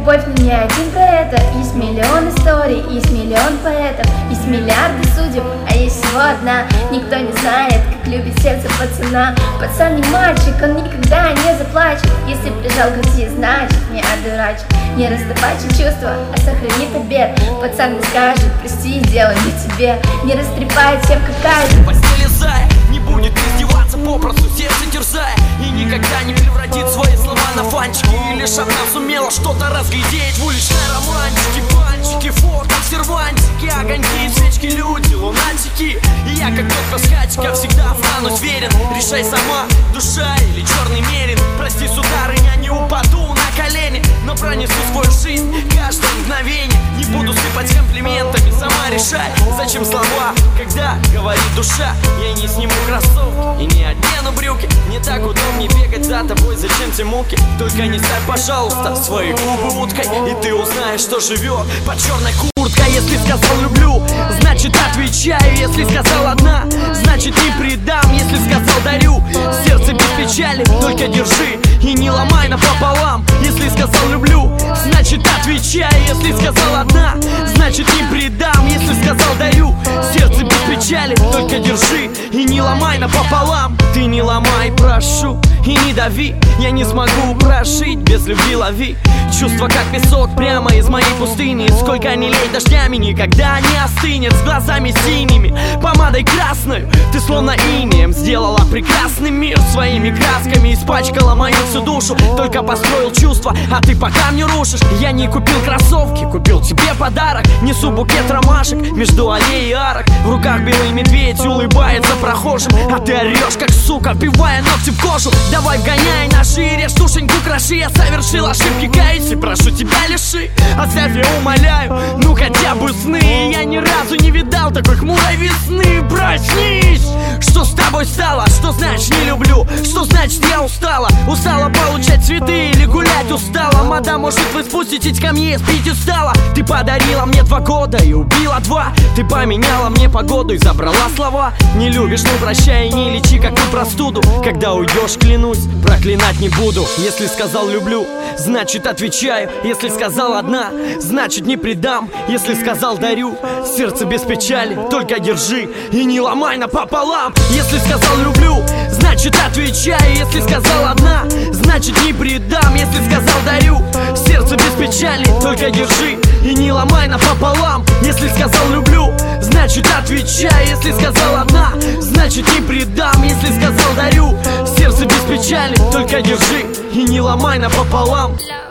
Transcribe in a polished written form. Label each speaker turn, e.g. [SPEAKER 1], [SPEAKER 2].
[SPEAKER 1] Любовь, но не один про это. Есть миллион историй, есть миллион поэтов, есть миллиарды судеб, а есть всего одна. Никто не знает, как любит сердце пацана. Пацан не мальчик, он никогда не заплачет. Если прижал к груди, значит не одурачит. Не раздавайте чувства, а сохранит обет. Пацан не скажет, прости, дело не тебе. Не растрепает всем какая-то
[SPEAKER 2] постели зая, не будет издеваться попросту, сердце терзая. И никогда не превратит свои слова на фанчики. И лишь одна сумела что-то разглядеть в уличной романтике. Пальчики, фото, сервантики, огоньки, свечки, люди, лунатики. И я, как тот раскатчика, всегда останусь верен. Решай сама, душа или черный мерин. Прости, сударыня, не упаду на колени, но пронесу свою жизнь каждое мгновение. Не буду сыпать комплиментами, сама решай, зачем слова, когда говорит душа. Я не сниму кроссовки и не одену брюки. Не так удобнее бегать за тобой, зачем те муки? Только не ставь, пожалуйста, свои губы уткой, и ты узнаешь, что живет под черной курткой. Если сказал люблю, значит отвечаю. Если сказал одна, значит не предам. Если сказал дарю, сердце без печали, только держи и не ломай напополам. Если сказал люблю, значит отвечаю. Если сказал одна, значит не предам. Если сказал дарю, сердце без печали, только держи и не ломай напополам. Ты не ломай, прошу, и не дави. Я не смогу прожить без любви, лови. Чувства как песок прямо из моей пустыни. Сколько ни лей дождями, никогда не остынет. С глазами синими, помадой красной. Ты словно инеем сделала прекрасный мир своими красками. Испачкала мою всю душу, только построил чувства, а ты по камню рушишь. Я не купил кроссовки, купил тебе подарок. Несу букет ромашек между аллей и арок. В руках белый медведь улыбается прохожим, а ты орешь как сука, вбивая ногти в кожу. Давай вгоняй на шире, душеньку кроши. Я совершил ошибки, каюсь и прошу тебя лиши. Оставь, я умоляю, ну хотя бы сны. Я ни разу не видал такой хмурой весны. Проснись! Что с тобой стало? Что значит не люблю? Что значит я устала? Устала получать цветы или гулять устала? Мадам, может вы спуститесь ко мне, спить устала? Ты подарила мне 2 года и убила 2. Ты поменяла мне погоду и забрала слова. Не любишь, ну прощай и не лечи как ты простуду. Когда уйдешь, клянусь, проклинать не буду. Если сказал люблю, значит отвечаю. Если сказал одна, значит не предам. Если сказал дарю, сердце без печали, только держи и не ломай напополам. Если сказал люблю, значит отвечаю. Если сказал одна, значит не предам. Если сказал дарю, сердце без печали, только держи и не ломай напополам. Если сказал люблю, значит отвечаю. Если сказал одна, значит не предам. Если сказал дарю, сердце без печали, только держи и не ломай напополам.